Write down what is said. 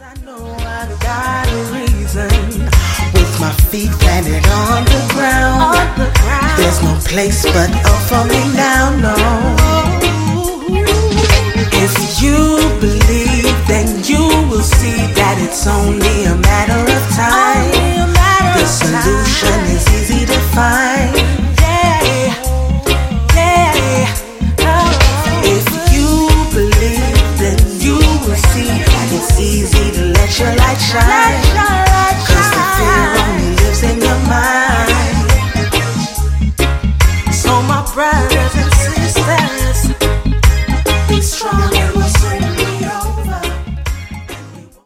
I know I've got a reason. With my feet planted on the ground, there's no place but up for me now, no. If you believe, then you will see that it's only a matter